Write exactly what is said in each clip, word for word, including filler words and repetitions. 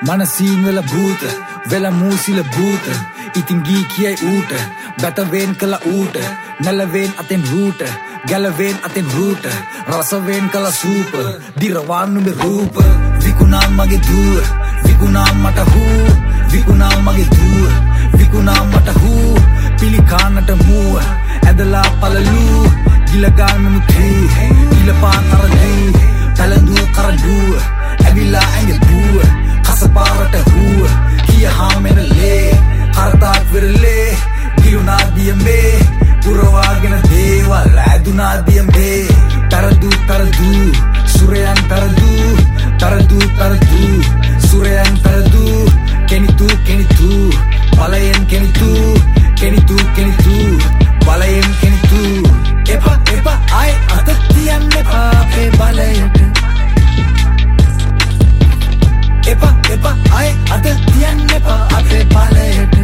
මනසින් වල භූත වෙලා මූසිල භූත ඉතින් ගී කියයි ඌට බැටවෙන් කළ ඌට නැලවෙන් අතෙන් රූට ගැලවෙන් අතෙන් රූට රසවෙන් කළ සූප දිරවාන් නුඹේ රූප විකුණා මගේ දුව විකුණා මට හූ විකුණා මගේ දුව විකුණා මට හූ පිළිකානට මුව ඇදලා පළලු ගිලගාල් මෙමුතු ගිලපාන් තරදු තලඳු කරදු ඇවිලා ඇඟ දුව කසපාරට හුව කිය හාමෙනලේ කරතාක් වෙරලේ ගිලුනා දියඹේ පුරවාගෙන දේවල් ඇදුනා දියඹේ තරදු තරදු සුරයන් තරදු තරදු තරදු සුරයන් තරදු කෙනිතු කෙනිතු බලයෙන් කෙනිතු කෙනිතු කෙනිතු බලයෙන් කෙනිතු එපා එපා ආයි අත තියන්න එපා අපේ බලයට එපා එපා ආයි අත තියන්න එපා අපේ බලයට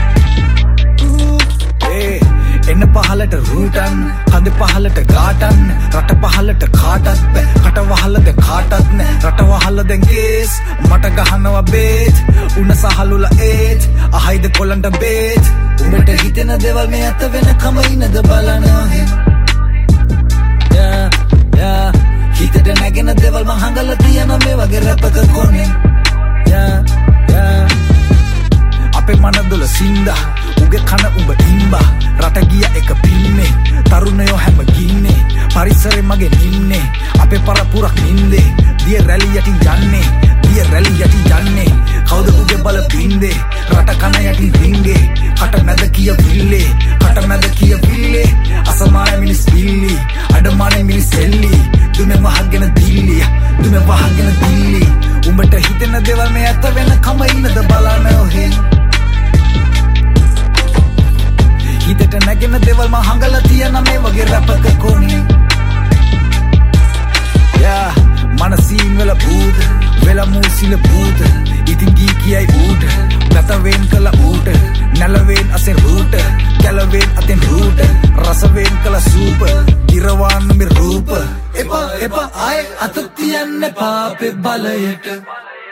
ඒ එන්න පහලට රූටන් කඳ පහලට ගාටන් රට පහලට කාටත් බෑ කට වහලද කාටත් නෑ රට වහල දැන් කේස් මට ගහනවා බේත් උණ සහලුල ඒත් අහයිද කොලන්ට බේත් උඹට හිතෙන දේවල් මේ අත වෙන කම ඉනද බලනවා යා යා හිතට නැගෙන දේවල් මං හංගලා තියන මේ වගේ රැපක කොනේ යා යා අපේ මනදොල සින්දා උගේ කන උඹ ඉම්බා රට ගිය එක පින්නේ තරුණයෝ හැම ගින්නේ පරිසරෙ මගේ නින්නේ අපේ පරපුරක් නින්දේ දිය රැලි යටින් යන්නේ දිය රැලි යටින් යන්නේ කවුද උගේ බල පින්දේ රට කන යටින් රින්ගේ කට මැද කිය විල්ලේ කට මැද කිය විල්ලේ අසමාන මිනිස් පිල්ලි අඩමාන මිනිස් එල්ලි දුමෙ වහගෙන දිල්ලි දුමෙ වහගෙන දිල්ලි උඹට හිතෙන දේවල් මේ ඇත්ත වෙන කම ඉන්නද බලන්න ඔහේ හිතට නැගෙන දේවල් මං හංගලා තියන මේ වගේ රැපක කොනේ යා මනසින් වල භූත වෙලා මූසිල භූත ඉතින් ගී කියයි ඌට ගතවෙන් කළ ඌට නැලවෙන් අසෙන් රූට ගැලවෙන් අතෙන් රූට රසවෙන් කළ සූප දිරවාන් නුඹේ රූප එපා එපා ආයි අත තියන්න එපා අපේ බලයට